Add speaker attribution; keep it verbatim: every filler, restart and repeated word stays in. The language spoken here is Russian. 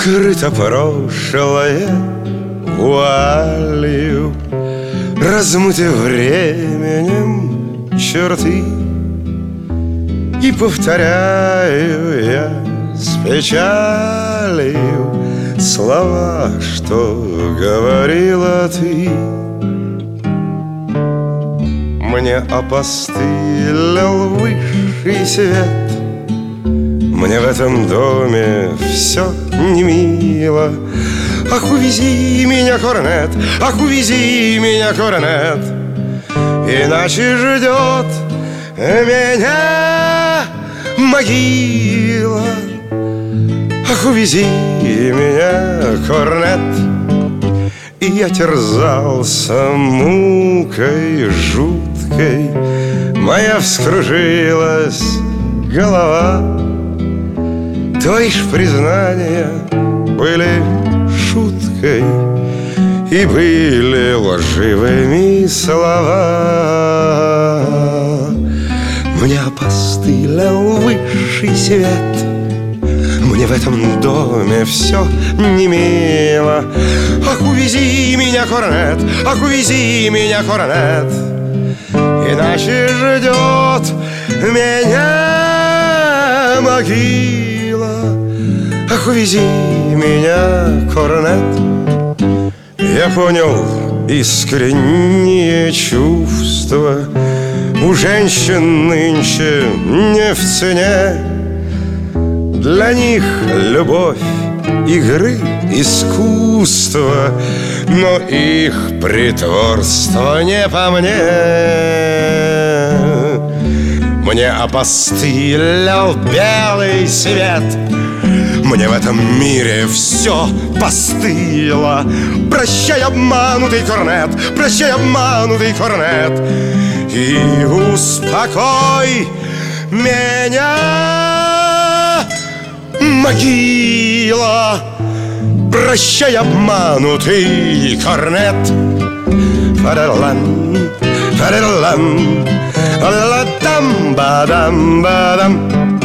Speaker 1: укрыто прошлое вуалью, размыты временем черты. И повторяю я с печалью слова, что говорила ты. Мне опостылил высший свет, мне в этом доме все не мило. Ах, увези меня, корнет, ах, увези меня, корнет, иначе ждет меня могила. Ах, увези меня, корнет. И я терзался мукой жуткой, моя вскружилась голова. Твои ж признания были шуткой и были лживыми слова. Мне опостылил высший свет, мне в этом доме все не мило. Ах, увези меня, корнет, ах, увези меня, корнет, иначе ждет меня могила. Ах, увези меня, корнет. Я понял искренние чувства у женщин нынче не в цене. Для них любовь игры искусство, но их притворство не по мне. Мне опостылил белый свет, мне в этом мире все постыло. Прощай, обманутый корнет, прощай, обманутый корнет, и успокой меня, могила. Прощай, обманутый корнет. Фа-да-ла-лам, фа-да-ла-лам, ла-ла-дам-ба-дам-ба-дам.